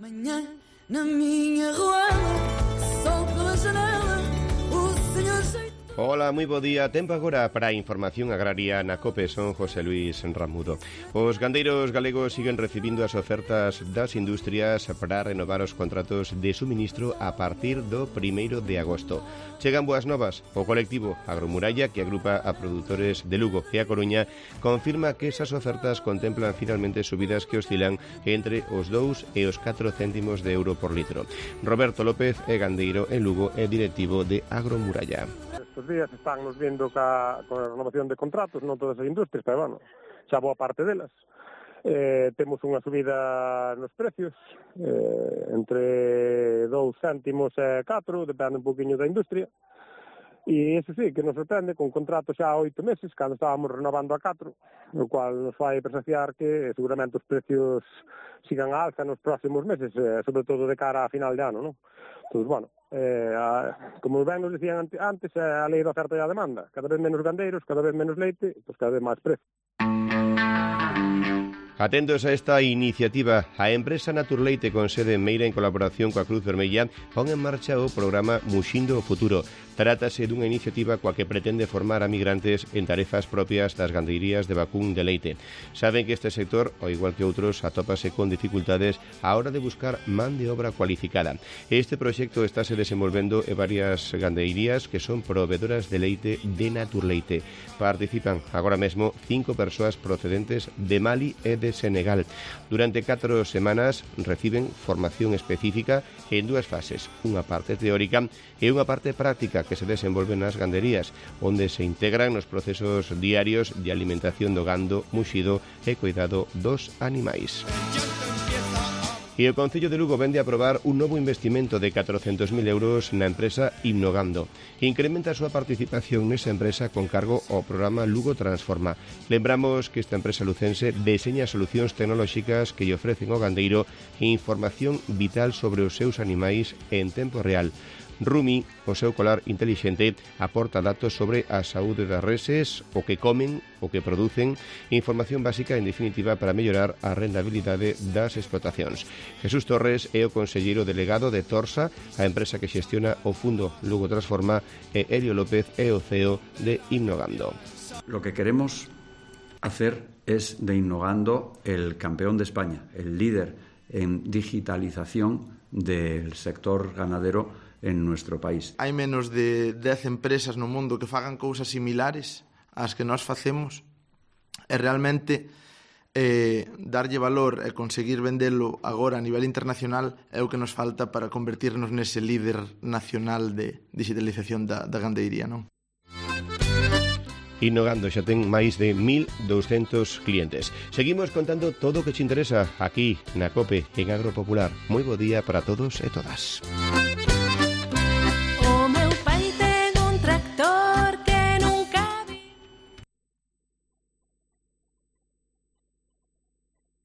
Manhã na minha ruela, sol pela janela, o senhor jeito. Hola, moi bo día. Tempo agora para a información agraria na COPE. Son José Luis Ramudo. Os gandeiros galegos siguen recibindo as ofertas das industrias para renovar os contratos de suministro a partir do 1º de agosto. Chegan boas novas. O colectivo Agromuralla, que agrupa a produtores de Lugo e A Coruña, confirma que esas ofertas contemplan finalmente subidas que oscilan entre os 2 e os 4 céntimos de euro por litro. Roberto López é gandeiro en Lugo e directivo de Agromuralla. Estes días están nos vindo ca renovación de contratos, non todas as industrias, pero bueno, xa boa parte delas. Temos unha subida nos precios, entre 2 céntimos e 4, depende un poquinho da industria. E iso sí, que nos sorprende, con contratos xa 8 meses, cando estábamos renovando a 4, o cual nos fai presagiar que seguramente os precios sigan a alza nos próximos meses, sobre todo de cara a final de ano, non? Entón, bueno, como ben nos dicían antes, a lei da oferta e a demanda. Cada vez menos gandeiros, cada vez menos leite, pues cada vez máis precio. Atentos a esta iniciativa, a empresa Naturleite con sede en Meira en colaboración coa Cruz Vermella pon en marcha o programa Muxindo o Futuro. Trátase dunha iniciativa coa que pretende formar a migrantes en tarefas propias das gandeirías de vacún de leite. Saben que este sector, ao igual que outros, atópase con dificultades á hora de buscar man de obra cualificada. Este proxecto estáse desenvolvendo en varias gandeirías que son proveedoras de leite de Naturleite. Participan agora mesmo 5 persoas procedentes de Mali e de Senegal. Durante 4 semanas reciben formación específica en 2 fases, unha parte teórica e unha parte práctica que se desenvolve nas ganderías, onde se integran nos procesos diarios de alimentación do gando, muxido e cuidado dos animais. E o Concello de Lugo vende a aprobar un novo investimento de 400.000 euros na empresa Innogando. Incrementa a súa participación nesa empresa con cargo ao programa Lugo Transforma. Lembramos que esta empresa lucense deseña solucións tecnolóxicas que lle ofrecen ao gandeiro información vital sobre os seus animais en tempo real. Rumi, o seu colar intelixente, aporta datos sobre a saúde das reses, o que comen, o que producen, información básica en definitiva para mellorar a rendabilidade das explotacións. Jesús Torres é o conselleiro delegado de Torsa, a empresa que xestiona o Fundo Lugo Transforma, e Helio López é o CEO de Innogando. Lo que queremos hacer es de Innogando el campeón de España, el líder en digitalización del sector ganadero en nuestro país. Hai menos de 10 empresas no mundo que fagan cousas similares ás que nós facemos e realmente darlle valor e conseguir vendelo agora a nivel internacional é o que nos falta para convertirnos nese líder nacional de digitalización da gandeiría, non? Innogando xa ten máis de 1.200 clientes. Seguimos contando todo o que te interesa aquí na COPE en Agropopular. Moi bo día para todos e todas.